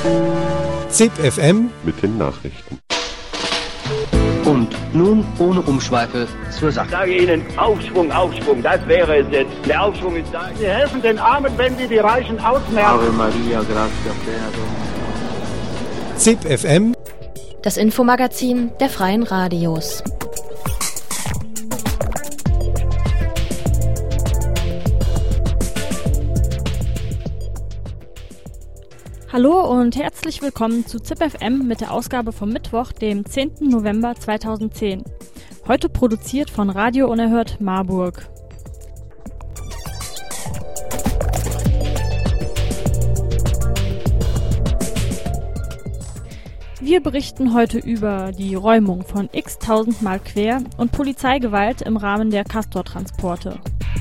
ZIP FM mit den Nachrichten. Und nun ohne Umschweife zur Sache. Ich sage Ihnen, Aufschwung, Aufschwung, das wäre es jetzt. Der Aufschwung ist da. Sie helfen den Armen, wenn Sie die Reichen ausmerken. Ave Maria, gratia plena. ZIP FM, das Infomagazin der Freien Radios. Hallo und herzlich willkommen zu ZIP FM mit der Ausgabe vom Mittwoch, dem 10. November 2010. Heute produziert von Radio Unerhört Marburg. Wir berichten heute über die Räumung von x-tausendmal quer und Polizeigewalt im Rahmen der Castor-Transporte.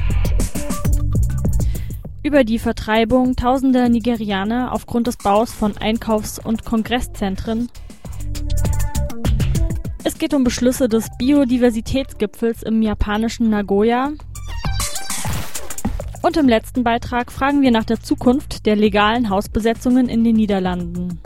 Über die Vertreibung tausender Nigerianer aufgrund des Baus von Einkaufs- und Kongresszentren. Es geht um Beschlüsse des Biodiversitätsgipfels im japanischen Nagoya. Und im letzten Beitrag fragen wir nach der Zukunft der legalen Hausbesetzungen in den Niederlanden.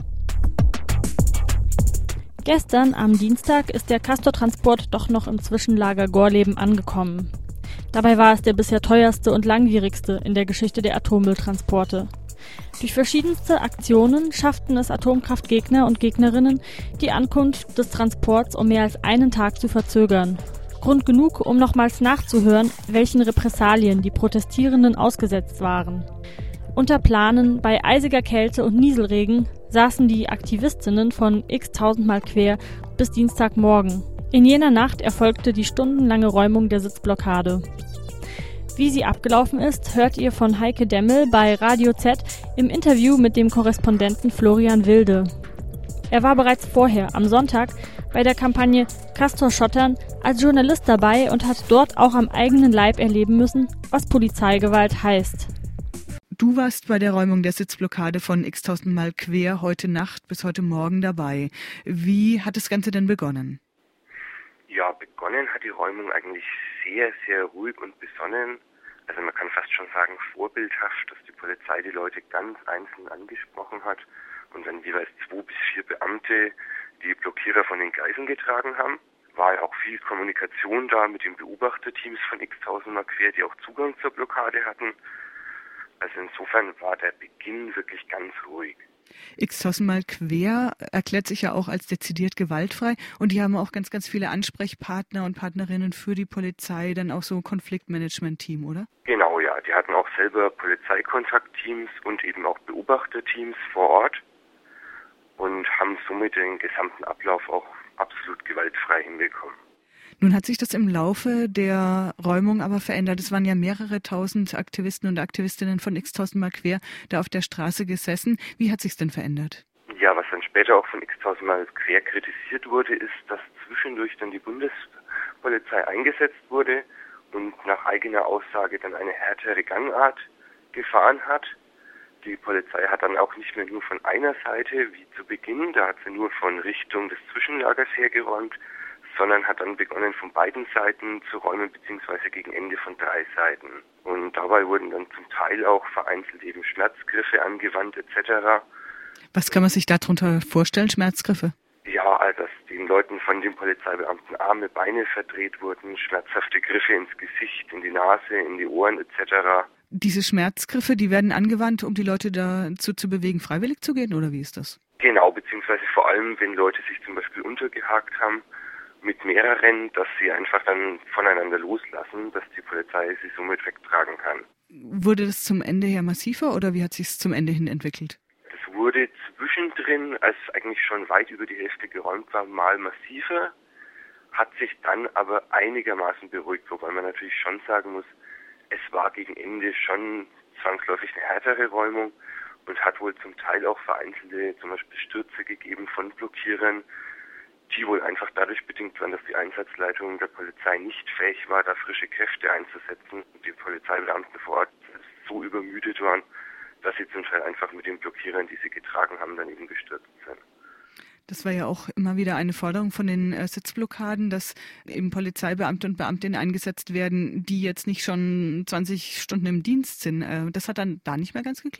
Gestern, am Dienstag, ist der Castor-Transport doch noch im Zwischenlager Gorleben angekommen. Dabei war es der bisher teuerste und langwierigste in der Geschichte der Atommülltransporte. Durch verschiedenste Aktionen schafften es Atomkraftgegner und Gegnerinnen, die Ankunft des Transports um mehr als einen Tag zu verzögern. Grund genug, um nochmals nachzuhören, welchen Repressalien die Protestierenden ausgesetzt waren. Unter Planen, bei eisiger Kälte und Nieselregen, saßen die Aktivistinnen von x-tausendmal quer bis Dienstagmorgen. In jener Nacht erfolgte die stundenlange Räumung der Sitzblockade. Wie sie abgelaufen ist, hört ihr von Heike Demmel bei Radio Z im Interview mit dem Korrespondenten Florian Wilde. Er war bereits vorher, am Sonntag, bei der Kampagne Castor schottern als Journalist dabei und hat dort auch am eigenen Leib erleben müssen, was Polizeigewalt heißt. Du warst bei der Räumung der Sitzblockade von x-tausendmal quer heute Nacht bis heute Morgen dabei. Wie hat das Ganze denn begonnen? Ja, begonnen hat die Räumung eigentlich sehr, sehr ruhig und besonnen. Also man kann fast schon sagen vorbildhaft, dass die Polizei die Leute ganz einzeln angesprochen hat und dann jeweils 2 bis 4 Beamte die Blockierer von den Gleisen getragen haben. War ja auch viel Kommunikation da mit den Beobachterteams von x-tausendmal quer, die auch Zugang zur Blockade hatten. Also insofern war der Beginn wirklich ganz ruhig. X-tausendmal quer erklärt sich ja auch als dezidiert gewaltfrei und die haben auch ganz, ganz viele Ansprechpartner und Partnerinnen für die Polizei, dann auch so Konfliktmanagement-Team, oder? Genau, ja. Die hatten auch selber Polizeikontaktteams und eben auch Beobachterteams vor Ort und haben somit den gesamten Ablauf auch absolut gewaltfrei hinbekommen. Nun hat sich das im Laufe der Räumung aber verändert. Es waren ja mehrere tausend Aktivisten und Aktivistinnen von x-tausendmal quer da auf der Straße gesessen. Wie hat sich's denn verändert? Ja, was dann später auch von x-tausendmal quer kritisiert wurde, ist, dass zwischendurch dann die Bundespolizei eingesetzt wurde und nach eigener Aussage dann eine härtere Gangart gefahren hat. Die Polizei hat dann auch nicht mehr nur von einer Seite wie zu Beginn, da hat sie nur von Richtung des Zwischenlagers hergeräumt, sondern hat dann begonnen, von beiden Seiten zu räumen, beziehungsweise gegen Ende von 3 Seiten. Und dabei wurden dann zum Teil auch vereinzelt eben Schmerzgriffe angewandt etc. Was kann man sich darunter vorstellen, Schmerzgriffe? Ja, also dass den Leuten von den Polizeibeamten Arme, Beine verdreht wurden, schmerzhafte Griffe ins Gesicht, in die Nase, in die Ohren etc. Diese Schmerzgriffe, die werden angewandt, um die Leute dazu zu bewegen, freiwillig zu gehen, oder wie ist das? Genau, beziehungsweise vor allem, wenn Leute sich zum Beispiel untergehakt haben, mit mehreren, dass sie einfach dann voneinander loslassen, dass die Polizei sie somit wegtragen kann. Wurde das zum Ende her massiver oder wie hat sich es zum Ende hin entwickelt? Es wurde zwischendrin, als eigentlich schon weit über die Hälfte geräumt war, mal massiver, hat sich dann aber einigermaßen beruhigt, wobei man natürlich schon sagen muss, es war gegen Ende schon zwangsläufig eine härtere Räumung und hat wohl zum Teil auch vereinzelte, zum Beispiel Stürze gegeben von Blockierern, die wohl einfach dadurch bedingt waren, dass die Einsatzleitung der Polizei nicht fähig war, da frische Kräfte einzusetzen und die Polizeibeamten vor Ort so übermüdet waren, dass sie zum Teil einfach mit den Blockierern, die sie getragen haben, dann eben gestürzt sind. Das war ja auch immer wieder eine Forderung von den Sitzblockaden, dass eben Polizeibeamte und Beamtinnen eingesetzt werden, die jetzt nicht schon 20 Stunden im Dienst sind. Das hat dann da nicht mehr ganz geklappt.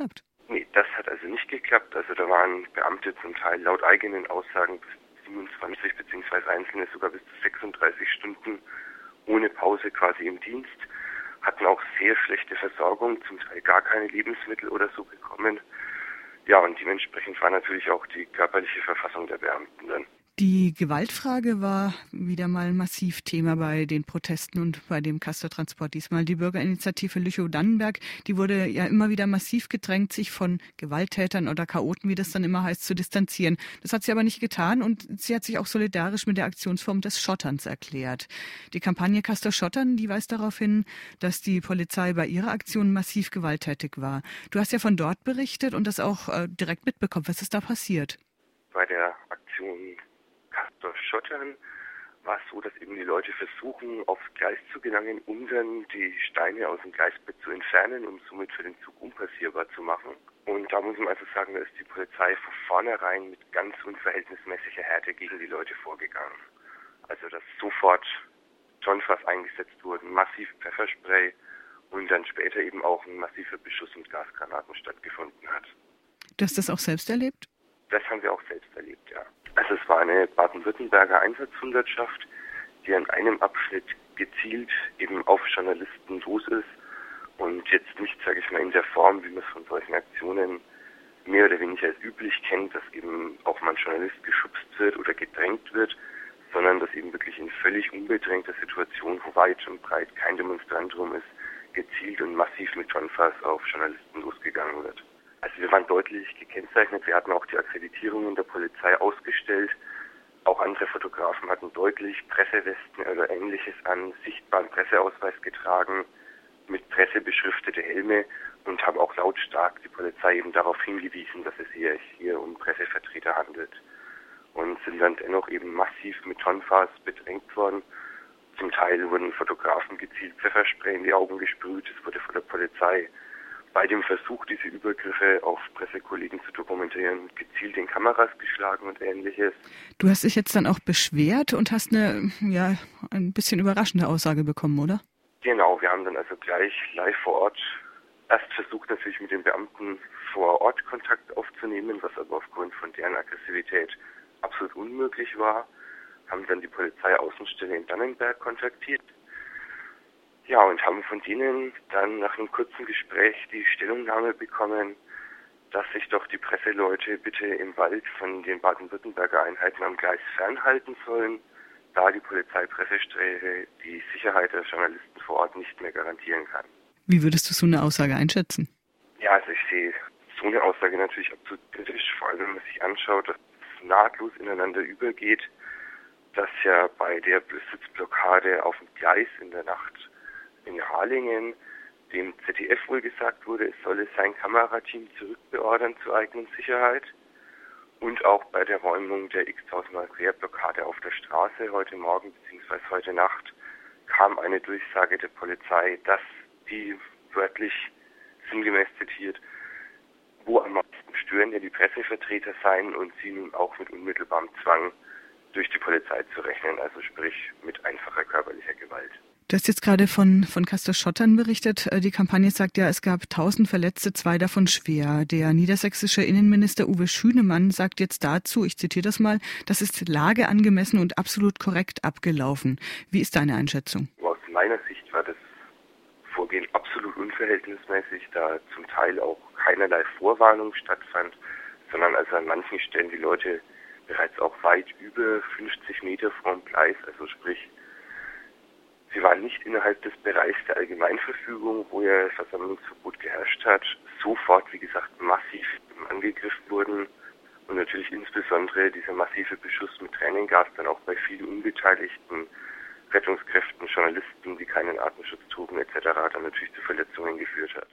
Nee, das hat also nicht geklappt. Also da waren Beamte zum Teil laut eigenen Aussagen bis 27 beziehungsweise Einzelne sogar bis zu 36 Stunden ohne Pause quasi im Dienst, hatten auch sehr schlechte Versorgung, zum Teil gar keine Lebensmittel oder so bekommen. Ja, und dementsprechend war natürlich auch die körperliche Verfassung der Beamten dann. Die Gewaltfrage war wieder mal massiv Thema bei den Protesten und bei dem Castortransport. Diesmal die Bürgerinitiative Lüchow-Dannenberg, die wurde ja immer wieder massiv gedrängt, sich von Gewalttätern oder Chaoten, wie das dann immer heißt, zu distanzieren. Das hat sie aber nicht getan und sie hat sich auch solidarisch mit der Aktionsform des Schotterns erklärt. Die Kampagne Castor Schottern, die weist darauf hin, dass die Polizei bei ihrer Aktion massiv gewalttätig war. Du hast ja von dort berichtet und das auch direkt mitbekommen. Was ist da passiert? Bei der Aktion Castor Schottern war es so, dass eben die Leute versuchen, aufs Gleis zu gelangen, um dann die Steine aus dem Gleisbett zu entfernen, um somit für den Zug unpassierbar zu machen. Und da muss man also sagen, da ist die Polizei von vornherein mit ganz unverhältnismäßiger Härte gegen die Leute vorgegangen. Also dass sofort Jointfass eingesetzt wurden, massiv Pfefferspray und dann später eben auch ein massiver Beschuss mit Gasgranaten stattgefunden hat. Du hast das auch selbst erlebt? Das haben wir auch selbst erlebt, ja. Also es war eine Baden-Württemberger Einsatzhundertschaft, die an einem Abschnitt gezielt eben auf Journalisten los ist und jetzt nicht, sage ich mal, in der Form, wie man es von solchen Aktionen mehr oder weniger als üblich kennt, dass eben auch mal ein Journalist geschubst wird oder gedrängt wird, sondern dass eben wirklich in völlig unbedrängter Situation, wo weit und breit kein Demonstrant rum ist, gezielt und massiv mit Jointfass auf Journalisten losgegangen wird. Also wir waren deutlich gekennzeichnet, wir hatten auch die Akkreditierungen der Polizei ausgestellt. Auch andere Fotografen hatten deutlich Pressewesten oder Ähnliches an, sichtbaren Presseausweis getragen, mit Presse beschriftete Helme und haben auch lautstark die Polizei eben darauf hingewiesen, dass es hier um Pressevertreter handelt. Und sind dann dennoch eben massiv mit Jointfass bedrängt worden. Zum Teil wurden Fotografen gezielt Pfefferspray in die Augen gesprüht, es wurde von der Polizei bei dem Versuch, diese Übergriffe auf Pressekollegen zu dokumentieren, gezielt in Kameras geschlagen und Ähnliches. Du hast dich jetzt dann auch beschwert und hast ein bisschen überraschende Aussage bekommen, oder? Genau, wir haben dann also gleich live vor Ort erst versucht, natürlich mit den Beamten vor Ort Kontakt aufzunehmen, was aber aufgrund von deren Aggressivität absolut unmöglich war. Haben dann die Polizeiaußenstelle in Dannenberg kontaktiert. Ja, und haben von denen dann nach einem kurzen Gespräch die Stellungnahme bekommen, dass sich doch die Presseleute bitte im Wald von den Baden-Württemberger Einheiten am Gleis fernhalten sollen, da die Polizeipressestelle die Sicherheit der Journalisten vor Ort nicht mehr garantieren kann. Wie würdest du so eine Aussage einschätzen? Ja, also ich sehe so eine Aussage natürlich absolut kritisch, vor allem wenn man sich anschaut, dass es nahtlos ineinander übergeht, dass ja bei der Sitzblockade auf dem Gleis in der Nacht in Harlingen dem ZDF wohl gesagt wurde, es solle sein Kamerateam zurückbeordern zur eigenen Sicherheit. Und auch bei der Räumung der x-tausendmal Querblockade auf der Straße heute Morgen bzw. heute Nacht kam eine Durchsage der Polizei, dass die wörtlich sinngemäß zitiert, wo am meisten stören ja die Pressevertreter seien und sie nun auch mit unmittelbarem Zwang durch die Polizei zu rechnen, also sprich mit einfacher körperlicher Gewalt. Du hast jetzt gerade von Castor Schottern berichtet. Die Kampagne sagt ja, es gab 1000 Verletzte, 2 davon schwer. Der niedersächsische Innenminister Uwe Schünemann sagt jetzt dazu, ich zitiere das mal, das ist lageangemessen und absolut korrekt abgelaufen. Wie ist deine Einschätzung? Aus meiner Sicht war das Vorgehen absolut unverhältnismäßig, da zum Teil auch keinerlei Vorwarnung stattfand, sondern also an manchen Stellen die Leute bereits auch weit über 50 Meter vom Gleis, also sprich, sie waren nicht innerhalb des Bereichs der Allgemeinverfügung, wo ja Versammlungsverbot geherrscht hat, sofort, wie gesagt, massiv angegriffen wurden und natürlich insbesondere dieser massive Beschuss mit Tränengas dann auch bei vielen unbeteiligten Rettungskräften, Journalisten, die keinen Atemschutz trugen etc. dann natürlich zu Verletzungen geführt hat.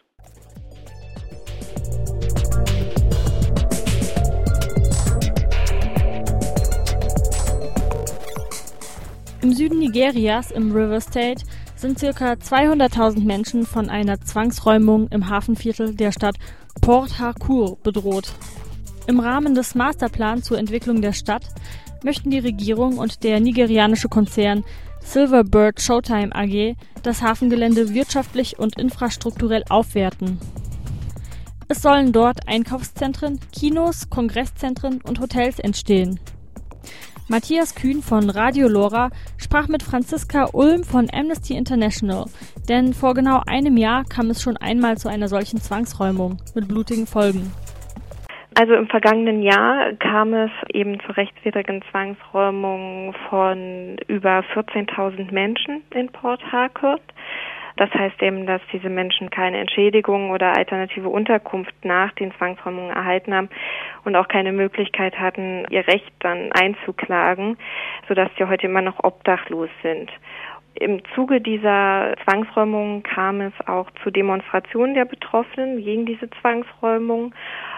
Im Süden Nigerias, im River State, sind ca. 200.000 Menschen von einer Zwangsräumung im Hafenviertel der Stadt Port Harcourt bedroht. Im Rahmen des Masterplans zur Entwicklung der Stadt möchten die Regierung und der nigerianische Konzern Silverbird Showtime AG das Hafengelände wirtschaftlich und infrastrukturell aufwerten. Es sollen dort Einkaufszentren, Kinos, Kongresszentren und Hotels entstehen. Matthias Kühn von Radio Lora sprach mit Franziska Ulm von Amnesty International, denn vor genau einem Jahr kam es schon einmal zu einer solchen Zwangsräumung mit blutigen Folgen. Also im vergangenen Jahr kam es eben zu rechtswidrigen Zwangsräumungen von über 14.000 Menschen in Port Harcourt. Das heißt eben, dass diese Menschen keine Entschädigung oder alternative Unterkunft nach den Zwangsräumungen erhalten haben und auch keine Möglichkeit hatten, ihr Recht dann einzuklagen, sodass sie heute immer noch obdachlos sind. Im Zuge dieser Zwangsräumungen kam es auch zu Demonstrationen der Betroffenen gegen diese Zwangsräumungen.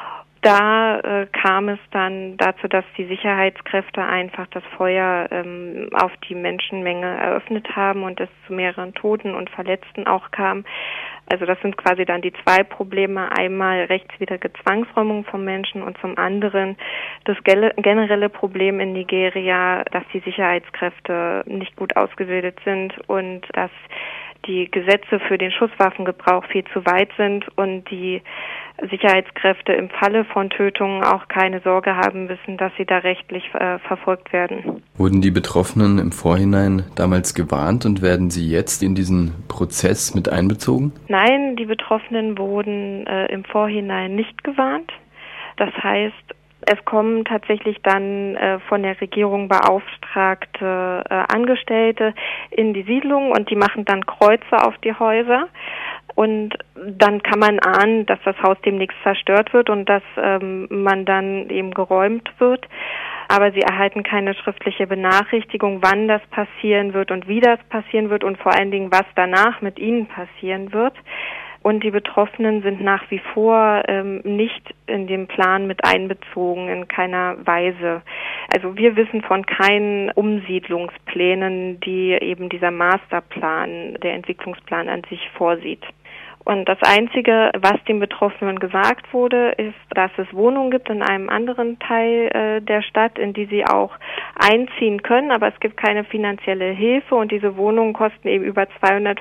Da kam es dann dazu, dass die Sicherheitskräfte einfach das Feuer auf die Menschenmenge eröffnet haben und es zu mehreren Toten und Verletzten auch kam. Also das sind quasi dann die zwei Probleme. Einmal rechtswidrige Zwangsräumung von Menschen und zum anderen das generelle Problem in Nigeria, dass die Sicherheitskräfte nicht gut ausgebildet sind und dass die Gesetze für den Schusswaffengebrauch viel zu weit sind und die Sicherheitskräfte im Falle von Tötungen auch keine Sorge haben müssen, dass sie da rechtlich verfolgt werden. Wurden die Betroffenen im Vorhinein damals gewarnt und werden sie jetzt in diesen Prozess mit einbezogen? Nein, die Betroffenen wurden im Vorhinein nicht gewarnt. Das heißt, es kommen tatsächlich dann von der Regierung beauftragte Angestellte in die Siedlung und die machen dann Kreuze auf die Häuser. Und dann kann man ahnen, dass das Haus demnächst zerstört wird und dass man dann eben geräumt wird. Aber sie erhalten keine schriftliche Benachrichtigung, wann das passieren wird und wie das passieren wird und vor allen Dingen, was danach mit ihnen passieren wird. Und die Betroffenen sind nach wie vor nicht in den Plan mit einbezogen, in keiner Weise. Also wir wissen von keinen Umsiedlungsplänen, die eben dieser Masterplan, der Entwicklungsplan an sich vorsieht. Und das Einzige, was den Betroffenen gesagt wurde, ist, dass es Wohnungen gibt in einem anderen Teil der Stadt, in die sie auch einziehen können, aber es gibt keine finanzielle Hilfe und diese Wohnungen kosten eben über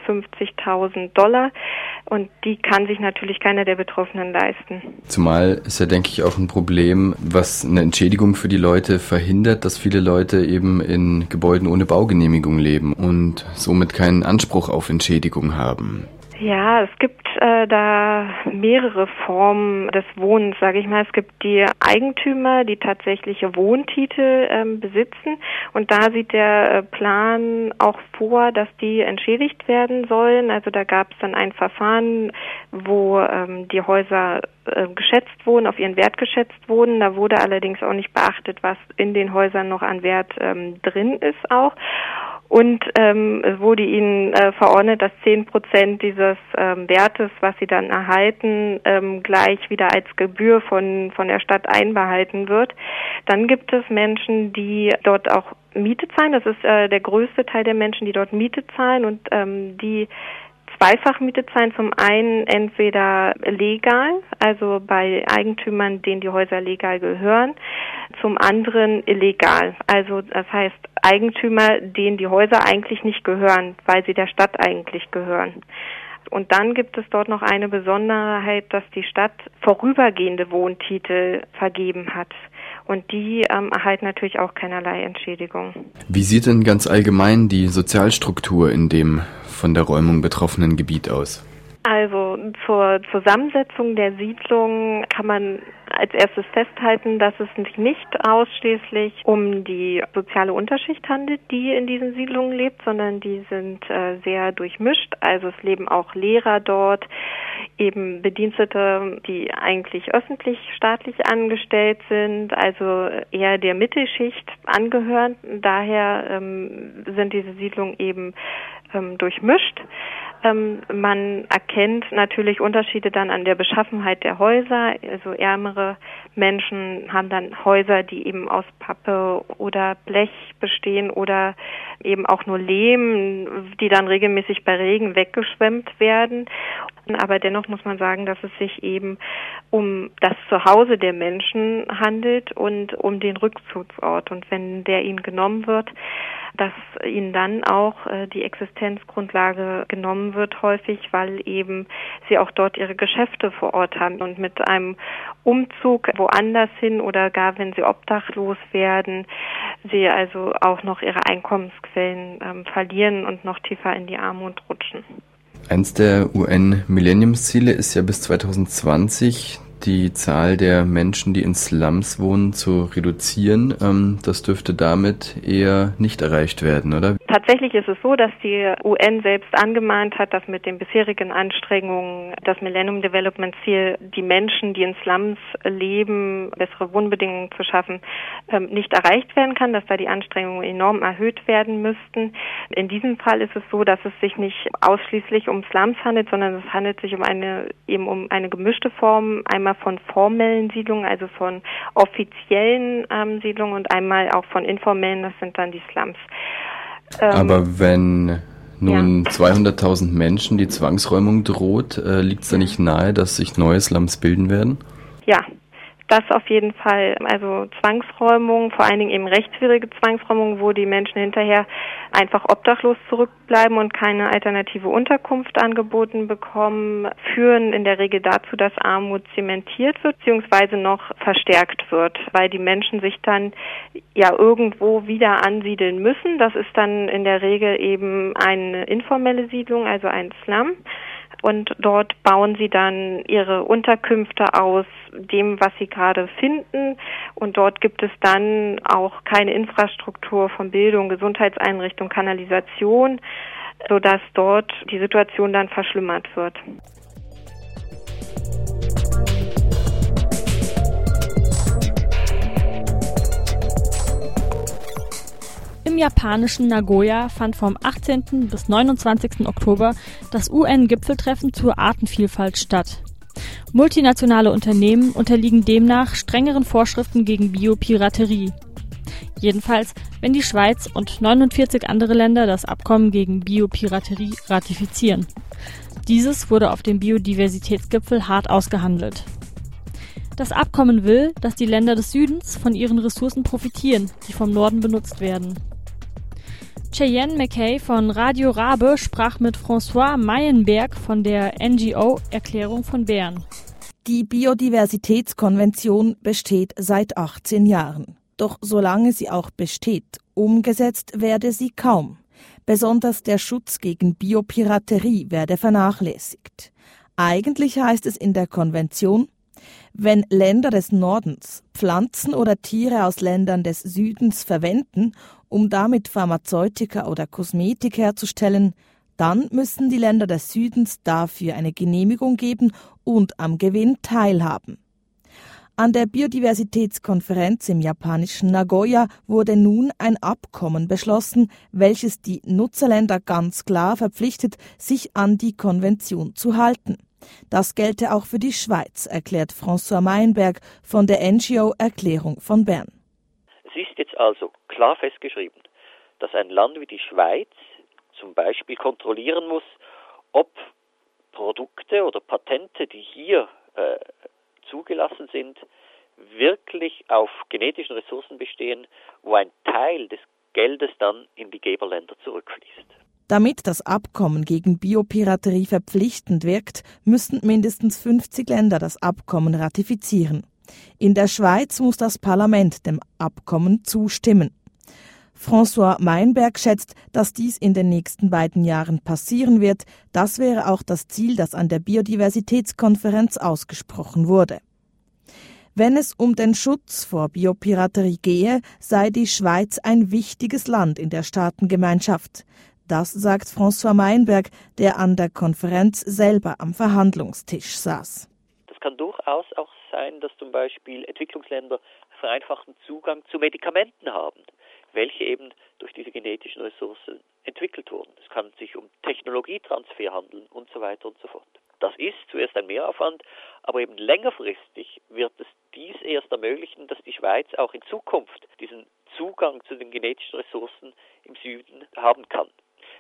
$250.000 und die kann sich natürlich keiner der Betroffenen leisten. Zumal ist ja, denke ich, auch ein Problem, was eine Entschädigung für die Leute verhindert, dass viele Leute eben in Gebäuden ohne Baugenehmigung leben und somit keinen Anspruch auf Entschädigung haben. Ja, es gibt da mehrere Formen des Wohnens, sage ich mal. Es gibt die Eigentümer, die tatsächliche Wohntitel besitzen und da sieht der Plan auch vor, dass die entschädigt werden sollen. Also da gab es dann ein Verfahren, wo die Häuser geschätzt wurden, auf ihren Wert geschätzt wurden. Da wurde allerdings auch nicht beachtet, was in den Häusern noch an Wert drin ist auch. Und es wurde ihnen verordnet, dass 10% dieses Wertes, was sie dann erhalten, gleich wieder als Gebühr von der Stadt einbehalten wird. Dann gibt es Menschen, die dort auch Miete zahlen. Das ist der größte Teil der Menschen, die dort Miete zahlen und die Zweifachmiete zahlen. Zum einen entweder legal, also bei Eigentümern, denen die Häuser legal gehören, zum anderen illegal. Also das heißt Eigentümer, denen die Häuser eigentlich nicht gehören, weil sie der Stadt eigentlich gehören. Und dann gibt es dort noch eine Besonderheit, dass die Stadt vorübergehende Wohntitel vergeben hat. Und die erhalten natürlich auch keinerlei Entschädigung. Wie sieht denn ganz allgemein die Sozialstruktur in dem von der Räumung betroffenen Gebiet aus? Also zur Zusammensetzung der Siedlung kann man als erstes festhalten, dass es sich nicht ausschließlich um die soziale Unterschicht handelt, die in diesen Siedlungen lebt, sondern die sind sehr durchmischt. Also es leben auch Lehrer dort, eben Bedienstete, die eigentlich öffentlich staatlich angestellt sind, also eher der Mittelschicht angehören. Daher sind diese Siedlungen eben durchmischt. Man erkennt natürlich Unterschiede dann an der Beschaffenheit der Häuser. Also ärmere Menschen haben dann Häuser, die eben aus Pappe oder Blech bestehen oder eben auch nur Lehm, die dann regelmäßig bei Regen weggeschwemmt werden. Aber dennoch muss man sagen, dass es sich eben um das Zuhause der Menschen handelt und um den Rückzugsort. Und wenn der ihnen genommen wird, dass ihnen dann auch die Existenzgrundlage genommen wird häufig, weil eben sie auch dort ihre Geschäfte vor Ort haben. Und mit einem Umzug woanders hin oder gar wenn sie obdachlos werden, sie also auch noch ihre Einkommensquellen verlieren und noch tiefer in die Armut rutschen. Eins der UN-Millenniumsziele ist ja bis 2020 die Zahl der Menschen, die in Slums wohnen, zu reduzieren. Das dürfte damit eher nicht erreicht werden, oder? Tatsächlich ist es so, dass die UN selbst angemahnt hat, dass mit den bisherigen Anstrengungen das Millennium Development Ziel, die Menschen, die in Slums leben, bessere Wohnbedingungen zu schaffen, nicht erreicht werden kann, dass da die Anstrengungen enorm erhöht werden müssten. In diesem Fall ist es so, dass es sich nicht ausschließlich um Slums handelt, sondern es handelt sich um eine gemischte Form, einmal von formellen Siedlungen, also von offiziellen Siedlungen und einmal auch von informellen, das sind dann die Slums. Aber wenn nun 200.000 Menschen die Zwangsräumung droht, liegt es da nicht nahe, dass sich neue Slums bilden werden? Ja, das auf jeden Fall. Also Zwangsräumung, vor allen Dingen eben rechtswidrige Zwangsräumung, wo die Menschen hinterher einfach obdachlos zurückbleiben und keine alternative Unterkunft angeboten bekommen, führen in der Regel dazu, dass Armut zementiert wird bzw. noch verstärkt wird, weil die Menschen sich dann ja irgendwo wieder ansiedeln müssen. Das ist dann in der Regel eben eine informelle Siedlung, also ein Slum. Und dort bauen sie dann ihre Unterkünfte aus dem, was sie gerade finden. Und dort gibt es dann auch keine Infrastruktur von Bildung, Gesundheitseinrichtung, Kanalisation, sodass dort die Situation dann verschlimmert wird. Im japanischen Nagoya fand vom 18. bis 29. Oktober das UN-Gipfeltreffen zur Artenvielfalt statt. Multinationale Unternehmen unterliegen demnach strengeren Vorschriften gegen Biopiraterie. Jedenfalls, wenn die Schweiz und 49 andere Länder das Abkommen gegen Biopiraterie ratifizieren. Dieses wurde auf dem Biodiversitätsgipfel hart ausgehandelt. Das Abkommen will, dass die Länder des Südens von ihren Ressourcen profitieren, die vom Norden benutzt werden. Cheyenne McKay von Radio Rabe sprach mit François Meienberg von der NGO Erklärung von Bern. Die Biodiversitätskonvention besteht seit 18 Jahren. Doch solange sie auch besteht, umgesetzt werde sie kaum. Besonders der Schutz gegen Biopiraterie werde vernachlässigt. Eigentlich heißt es in der Konvention, wenn Länder des Nordens Pflanzen oder Tiere aus Ländern des Südens verwenden, um damit Pharmazeutika oder Kosmetik herzustellen, dann müssen die Länder des Südens dafür eine Genehmigung geben und am Gewinn teilhaben. An der Biodiversitätskonferenz im japanischen Nagoya wurde nun ein Abkommen beschlossen, welches die Nutzerländer ganz klar verpflichtet, sich an die Konvention zu halten. Das gelte auch für die Schweiz, erklärt François Meienberg von der NGO Erklärung von Bern. Es ist jetzt also klar festgeschrieben, dass ein Land wie die Schweiz zum Beispiel kontrollieren muss, ob Produkte oder Patente, die hier zugelassen sind, wirklich auf genetischen Ressourcen bestehen, wo ein Teil des Geldes dann in die Geberländer zurückfließt. Damit das Abkommen gegen Biopiraterie verpflichtend wirkt, müssen mindestens 50 Länder das Abkommen ratifizieren. In der Schweiz muss das Parlament dem Abkommen zustimmen. François Meienberg schätzt, dass dies in den nächsten beiden Jahren passieren wird. Das wäre auch das Ziel, das an der Biodiversitätskonferenz ausgesprochen wurde. Wenn es um den Schutz vor Biopiraterie gehe, sei die Schweiz ein wichtiges Land in der Staatengemeinschaft. Das sagt François Meienberg, der an der Konferenz selber am Verhandlungstisch saß. Das kann durchaus auch sein, dass zum Beispiel Entwicklungsländer vereinfachten Zugang zu Medikamenten haben, welche eben durch diese genetischen Ressourcen entwickelt wurden. Es kann sich um Technologietransfer handeln und so weiter und so fort. Das ist zuerst ein Mehraufwand, aber eben längerfristig wird es dies erst ermöglichen, dass die Schweiz auch in Zukunft diesen Zugang zu den genetischen Ressourcen im Süden haben kann.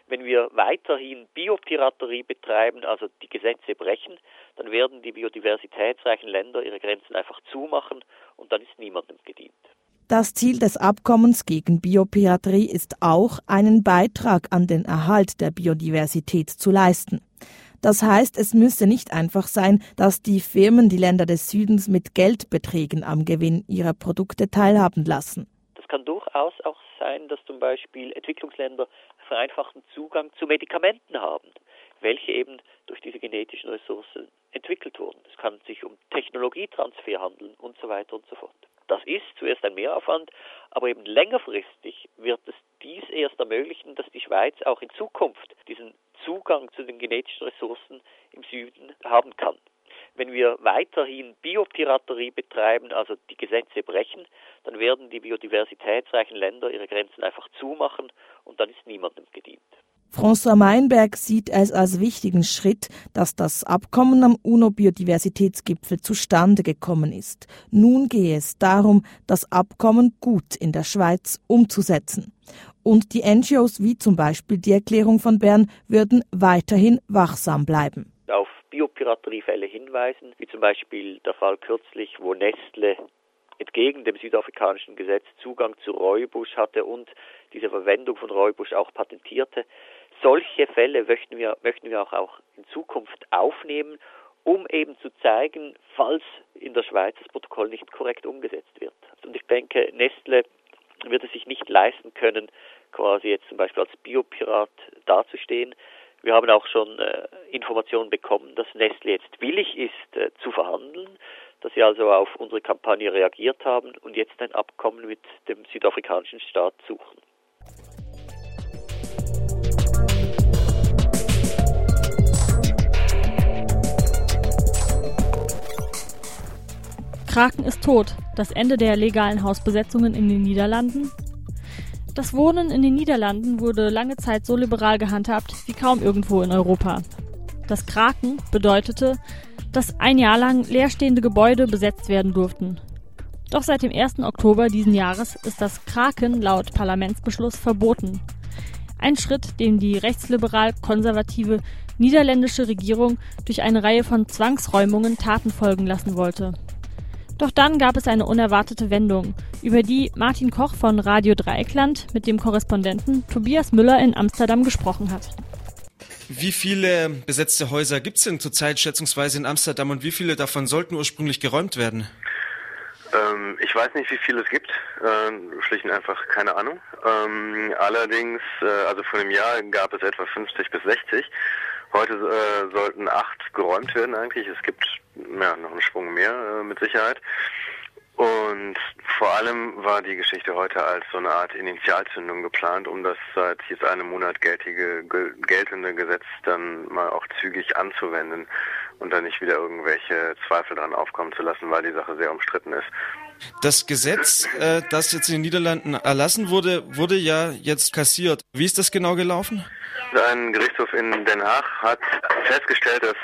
Wenn wir weiterhin Biopiraterie betreiben, also die Gesetze brechen, dann werden die biodiversitätsreichen Länder ihre Grenzen einfach zumachen und dann ist niemandem gedient. Das Ziel des Abkommens gegen Biopiraterie ist auch, einen Beitrag an den Erhalt der Biodiversität zu leisten. Das heißt, es müsse nicht einfach sein, dass die Firmen die Länder des Südens mit Geldbeträgen am Gewinn ihrer Produkte teilhaben lassen. Das kann durchaus auch sein, dass zum Beispiel Entwicklungsländer vereinfachten Zugang zu Medikamenten haben, welche eben durch diese genetischen Ressourcen entwickelt wurden. Es kann sich um Technologietransfer handeln und so weiter und so fort. Das ist zuerst ein Mehraufwand, aber eben längerfristig wird es dies erst ermöglichen, dass die Schweiz auch in Zukunft diesen Zugang zu den genetischen Ressourcen im Süden haben kann. Wenn wir weiterhin Biopiraterie betreiben, also die Gesetze brechen, dann werden die biodiversitätsreichen Länder ihre Grenzen einfach zumachen und dann ist niemandem gedient. François Meinberg sieht es als wichtigen Schritt, dass das Abkommen am UNO-Biodiversitätsgipfel zustande gekommen ist. Nun gehe es darum, das Abkommen gut in der Schweiz umzusetzen. Und die NGOs wie zum Beispiel die Erklärung von Bern würden weiterhin wachsam bleiben. Auf Biopirateriefälle hinweisen, wie zum Beispiel der Fall kürzlich, wo Nestle entgegen dem südafrikanischen Gesetz Zugang zu Rooibos hatte und diese Verwendung von Rooibos auch patentierte. Solche Fälle möchten wir auch in Zukunft aufnehmen, um eben zu zeigen, falls in der Schweiz das Protokoll nicht korrekt umgesetzt wird. Und ich denke, Nestle wird es sich nicht leisten können, quasi jetzt zum Beispiel als Biopirat dazustehen. Wir haben auch schon Informationen bekommen, dass Nestle jetzt willig ist zu verhandeln, dass sie also auf unsere Kampagne reagiert haben und jetzt ein Abkommen mit dem südafrikanischen Staat suchen. Kraken ist tot. Das Ende der legalen Hausbesetzungen in den Niederlanden. Das Wohnen in den Niederlanden wurde lange Zeit so liberal gehandhabt wie kaum irgendwo in Europa. Das Kraken bedeutete, dass ein Jahr lang leerstehende Gebäude besetzt werden durften. Doch seit dem 1. Oktober diesen Jahres ist das Kraken laut Parlamentsbeschluss verboten. Ein Schritt, dem die rechtsliberal-konservative niederländische Regierung durch eine Reihe von Zwangsräumungen Taten folgen lassen wollte. Doch dann gab es eine unerwartete Wendung, über die Martin Koch von Radio Dreieckland mit dem Korrespondenten Tobias Müller in Amsterdam gesprochen hat. Wie viele besetzte Häuser gibt es denn zurzeit schätzungsweise in Amsterdam und wie viele davon sollten ursprünglich geräumt werden? Ich weiß nicht, wie viele es gibt, schlicht und einfach keine Ahnung. Allerdings, also vor einem Jahr gab es etwa 50 bis 60. Heute sollten 8 geräumt werden eigentlich. Es gibt noch einen Schwung mehr mit Sicherheit. Und vor allem war die Geschichte heute als so eine Art Initialzündung geplant, um das seit jetzt einem Monat geltende Gesetz dann mal auch zügig anzuwenden und dann nicht wieder irgendwelche Zweifel dran aufkommen zu lassen, weil die Sache sehr umstritten ist. Das Gesetz, das jetzt in den Niederlanden erlassen wurde, wurde ja jetzt kassiert. Wie ist das genau gelaufen? Ein Gerichtshof in Den Haag hat festgestellt, dass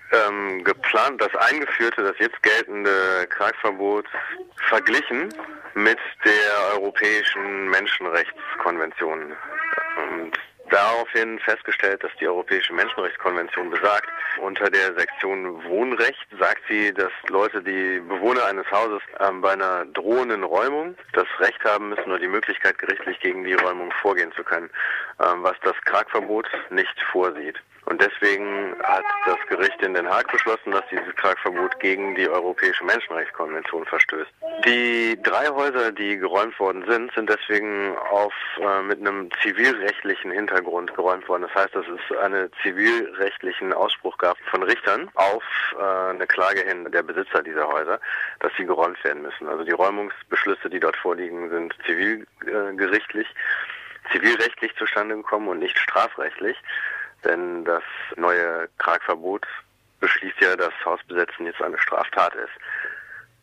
das eingeführte, das jetzt geltende Kragverbot verglichen mit der Europäischen Menschenrechtskonvention. Und daraufhin festgestellt, dass die Europäische Menschenrechtskonvention besagt, unter der Sektion Wohnrecht sagt sie, dass Leute, die Bewohner eines Hauses bei einer drohenden Räumung das Recht haben müssen oder die Möglichkeit, gerichtlich gegen die Räumung vorgehen zu können, was das Kragverbot nicht vorsieht. Und deswegen hat das Gericht in Den Haag beschlossen, dass dieses Kragverbot gegen die Europäische Menschenrechtskonvention verstößt. Die 3 Häuser, die geräumt worden sind, sind deswegen mit einem zivilrechtlichen Hintergrund geräumt worden. Das heißt, dass es einen zivilrechtlichen Ausspruch gab von Richtern auf eine Klage hin der Besitzer dieser Häuser, dass sie geräumt werden müssen. Also die Räumungsbeschlüsse, die dort vorliegen, sind zivilrechtlich zustande gekommen und nicht strafrechtlich. Denn das neue Kragverbot beschließt ja, dass Hausbesetzen jetzt eine Straftat ist.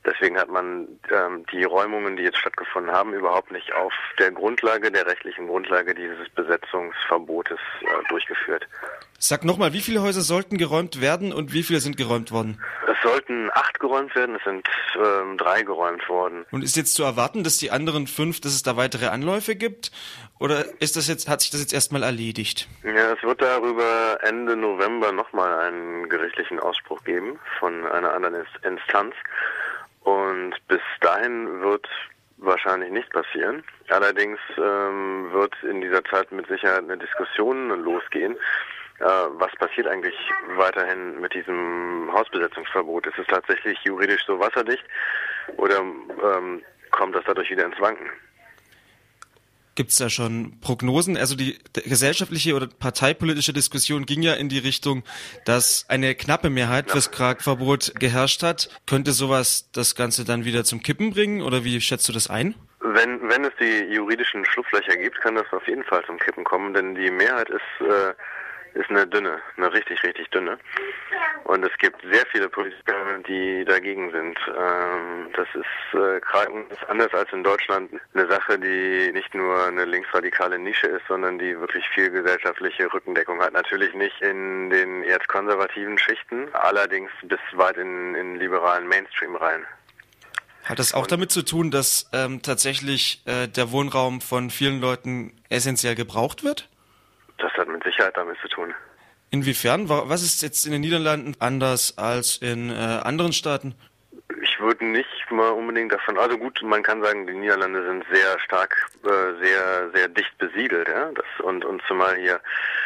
Deswegen hat man die Räumungen, die jetzt stattgefunden haben, überhaupt nicht auf der Grundlage, der rechtlichen Grundlage dieses Besetzungsverbotes durchgeführt. Sag nochmal, wie viele Häuser sollten geräumt werden und wie viele sind geräumt worden? Es sollten 8 geräumt werden, es sind 3 geräumt worden. Und ist jetzt zu erwarten, dass die anderen 5, dass es da weitere Anläufe gibt? Oder hat sich das jetzt erstmal erledigt? Ja, es wird darüber Ende November nochmal einen gerichtlichen Ausspruch geben von einer anderen Instanz. Und bis dahin wird wahrscheinlich nicht passieren. Allerdings wird in dieser Zeit mit Sicherheit eine Diskussion losgehen. Was passiert eigentlich weiterhin mit diesem Hausbesetzungsverbot? Ist es tatsächlich juridisch so wasserdicht oder kommt das dadurch wieder ins Wanken? Gibt es da schon Prognosen? Also die gesellschaftliche oder parteipolitische Diskussion ging ja in die Richtung, dass eine knappe Mehrheit fürs Krag-Verbot geherrscht hat. Könnte sowas das Ganze dann wieder zum Kippen bringen oder wie schätzt du das ein? Wenn es die juridischen Schlupflöcher gibt, kann das auf jeden Fall zum Kippen kommen, denn die Mehrheit ist eine richtig, richtig dünne. Und es gibt sehr viele Politiker, die dagegen sind. Das ist anders als in Deutschland eine Sache, die nicht nur eine linksradikale Nische ist, sondern die wirklich viel gesellschaftliche Rückendeckung hat. Natürlich nicht in den erzkonservativen Schichten, allerdings bis weit in liberalen Mainstream rein. Hat das auch damit zu tun, dass tatsächlich der Wohnraum von vielen Leuten essentiell gebraucht wird? Das hat mit Sicherheit damit zu tun. Inwiefern? Was ist jetzt in den Niederlanden anders als in anderen Staaten? Ich würde nicht mal unbedingt davon, also gut, man kann sagen, die Niederlande sind sehr stark, sehr, sehr dicht besiedelt, ja. Und zumal hier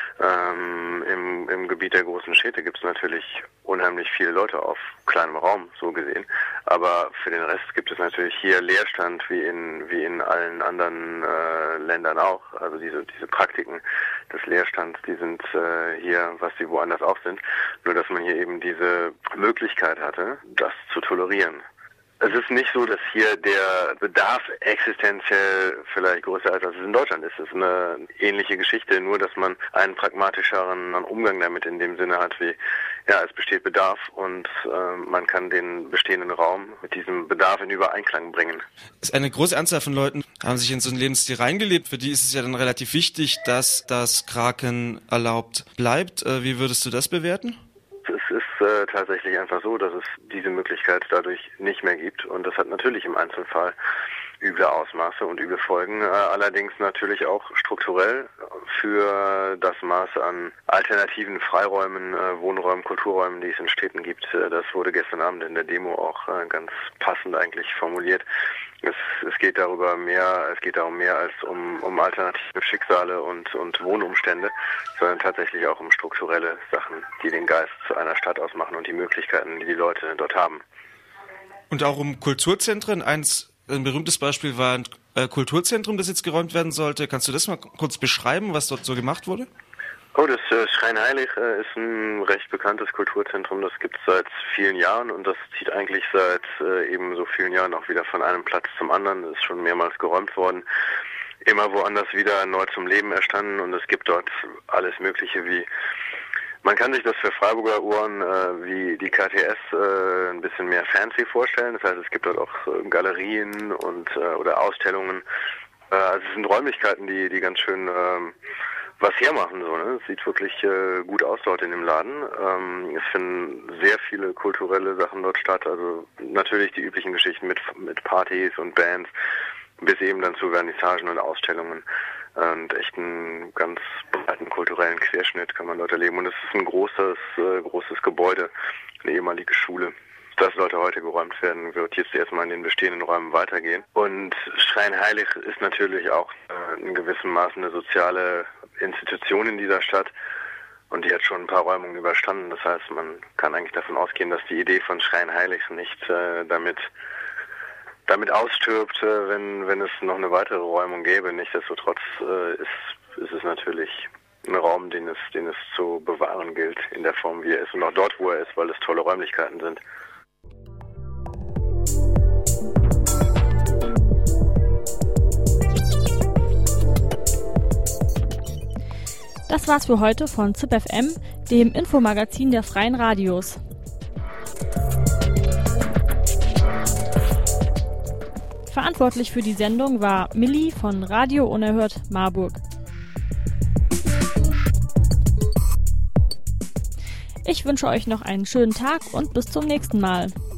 im Gebiet der großen Städte gibt es natürlich unheimlich viele Leute auf kleinem Raum, so gesehen. Aber für den Rest gibt es natürlich hier Leerstand, wie in allen anderen Ländern auch. Also diese Praktiken des Leerstands, die sind hier, was sie woanders auch sind. Nur, dass man hier eben diese Möglichkeit hatte, das zu tolerieren. Es ist nicht so, dass hier der Bedarf existenziell vielleicht größer ist, als es in Deutschland ist. Es ist eine ähnliche Geschichte, nur dass man einen pragmatischeren Umgang damit in dem Sinne hat, wie, ja, es besteht Bedarf und man kann den bestehenden Raum mit diesem Bedarf in Übereinklang bringen. Eine große Anzahl von Leuten haben sich in so einen Lebensstil reingelebt. Für die ist es ja dann relativ wichtig, dass das Kraken erlaubt bleibt. Wie würdest du das bewerten? Es ist tatsächlich einfach so, dass es diese Möglichkeit dadurch nicht mehr gibt und das hat natürlich im Einzelfall üble Ausmaße und üble Folgen, allerdings natürlich auch strukturell für das Maß an alternativen Freiräumen, Wohnräumen, Kulturräumen, die es in Städten gibt. Das wurde gestern Abend in der Demo auch ganz passend eigentlich formuliert. Es geht darum mehr als um alternative Schicksale und Wohnumstände, sondern tatsächlich auch um strukturelle Sachen, die den Geist zu einer Stadt ausmachen und die Möglichkeiten, die die Leute dort haben. Und auch um Kulturzentren. Ein berühmtes Beispiel war ein Kulturzentrum, das jetzt geräumt werden sollte. Kannst du das mal kurz beschreiben, was dort so gemacht wurde? Oh, das Schrijnheilig ist ein recht bekanntes Kulturzentrum. Das gibt es seit vielen Jahren und das zieht eigentlich seit eben so vielen Jahren auch wieder von einem Platz zum anderen. Das ist schon mehrmals geräumt worden. Immer woanders wieder neu zum Leben erstanden und es gibt dort alles Mögliche wie, man kann sich das für Freiburger Ohren wie die KTS ein bisschen mehr fancy vorstellen. Das heißt, es gibt dort auch Galerien oder Ausstellungen. Also es sind Räumlichkeiten, die ganz schön was hermachen, so, ne? Es sieht wirklich gut aus dort in dem Laden. Es finden sehr viele kulturelle Sachen dort statt, also natürlich die üblichen Geschichten mit Partys und Bands, bis eben dann zu Vernissagen und Ausstellungen. Und echt einen ganz breiten kulturellen Querschnitt kann man dort erleben. Und es ist ein großes Gebäude, eine ehemalige Schule. Das sollte heute geräumt werden, wird jetzt erstmal in den bestehenden Räumen weitergehen. Und Schrijnheilig ist natürlich auch in gewissem Maße eine soziale Institution in dieser Stadt. Und die hat schon ein paar Räumungen überstanden. Das heißt, man kann eigentlich davon ausgehen, dass die Idee von Schrijnheilig nicht damit ausstirbt, wenn es noch eine weitere Räumung gäbe. Nichtsdestotrotz ist es natürlich ein Raum, den es zu bewahren gilt in der Form, wie er ist und auch dort, wo er ist, weil es tolle Räumlichkeiten sind. Das war's für heute von ZIP FM, dem Infomagazin der Freien Radios. Verantwortlich für die Sendung war Milli von Radio Unerhört Marburg. Ich wünsche euch noch einen schönen Tag und bis zum nächsten Mal.